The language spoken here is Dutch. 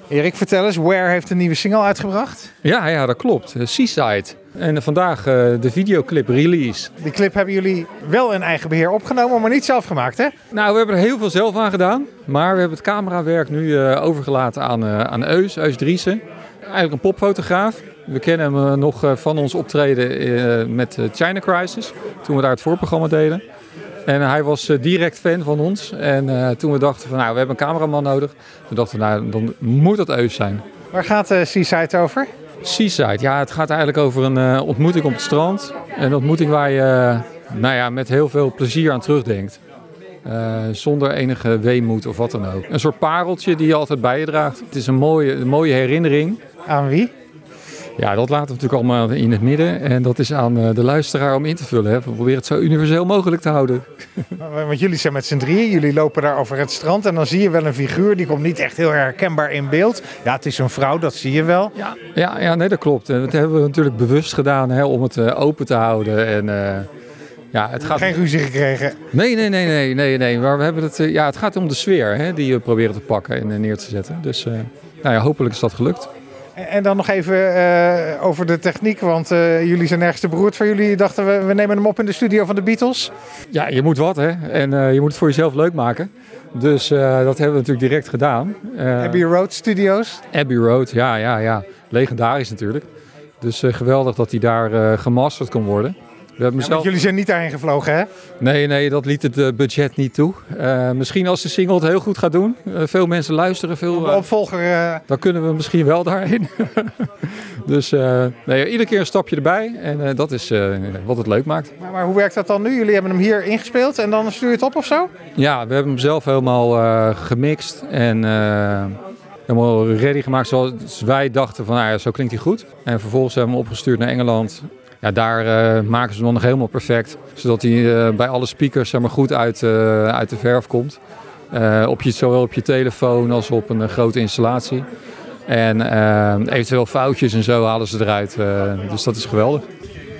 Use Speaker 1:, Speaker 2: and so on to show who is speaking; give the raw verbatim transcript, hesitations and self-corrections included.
Speaker 1: Erik, vertel eens, Where heeft een nieuwe single uitgebracht?
Speaker 2: Ja, ja, dat klopt. Seaside. En vandaag uh, de videoclip release.
Speaker 1: Die clip hebben jullie wel in eigen beheer opgenomen, maar niet zelf gemaakt, hè?
Speaker 2: Nou, we hebben er heel veel zelf aan gedaan. Maar we hebben het camerawerk nu uh, overgelaten aan, uh, aan Eus, Eus Driessen. Eigenlijk een popfotograaf. We kennen hem uh, nog uh, van ons optreden uh, met uh, China Crisis. Toen we daar het voorprogramma deden. En hij was uh, direct fan van ons. En uh, toen we dachten van nou, we hebben een cameraman nodig. Toen dachten we nou, dan moet dat Eus zijn.
Speaker 1: Waar gaat uh, Seaside over?
Speaker 2: Seaside, ja, het gaat eigenlijk over een uh, ontmoeting op het strand. Een ontmoeting waar je uh, nou ja, met heel veel plezier aan terugdenkt. Uh, zonder enige weemoed of wat dan ook. Een soort pareltje die je altijd bij je draagt. Het is een mooie, een mooie herinnering.
Speaker 1: Aan wie?
Speaker 2: Ja, dat laten we natuurlijk allemaal in het midden. En dat is aan uh, de luisteraar om in te vullen. Hè. We proberen het zo universeel mogelijk te houden.
Speaker 1: Want jullie zijn met z'n drieën. Jullie lopen daar over het strand. En dan zie je wel een figuur. Die komt niet echt heel herkenbaar in beeld. Ja, het is een vrouw, dat zie je wel.
Speaker 2: Ja, ja, ja nee, dat klopt. Dat hebben we natuurlijk bewust gedaan hè, om het uh, open te houden. En, uh, ja, het gaat...
Speaker 1: Geen ruzie gekregen?
Speaker 2: Nee, nee, nee, nee, nee, nee. Maar we hebben het, uh, ja, het gaat om de sfeer hè, die we proberen te pakken en uh, neer te zetten. Dus uh, nou ja, hopelijk is dat gelukt.
Speaker 1: En dan nog even uh, over de techniek, want uh, jullie zijn ergens te beroerd van jullie. Dachten we, we nemen hem op in de studio van de Beatles.
Speaker 2: Ja, je moet wat hè. En uh, je moet het voor jezelf leuk maken. Dus uh, dat hebben we natuurlijk direct gedaan.
Speaker 1: Uh, Abbey Road Studios.
Speaker 2: Abbey Road, ja, ja, ja. Legendarisch natuurlijk. Dus uh, geweldig dat hij daar uh, gemasterd kon worden. We hebben
Speaker 1: ja, zelf... Jullie zijn niet daarheen gevlogen, hè?
Speaker 2: Nee, nee, dat liet het uh, budget niet toe. Uh, misschien als de single het heel goed gaat doen. Uh, veel mensen luisteren. Veel,
Speaker 1: de opvolger... Uh...
Speaker 2: Dan kunnen we misschien wel daarheen. Dus uh, nee, iedere keer een stapje erbij. En uh, dat is uh, wat het leuk maakt.
Speaker 1: Maar, maar hoe werkt dat dan nu? Jullie hebben hem hier ingespeeld en dan stuur je het op of zo?
Speaker 2: Ja, we hebben hem zelf helemaal uh, gemixt. En... Uh, helemaal ready gemaakt zoals wij dachten van nou ja, zo klinkt hij goed. En vervolgens hebben we hem opgestuurd naar Engeland. Ja, daar uh, maken ze hem dan nog helemaal perfect. Zodat hij uh, bij alle speakers zeg maar, goed uit, uh, uit de verf komt. Uh, op je, zowel op je telefoon als op een uh, grote installatie. En uh, eventueel foutjes en zo halen ze eruit. Uh, dus dat is geweldig.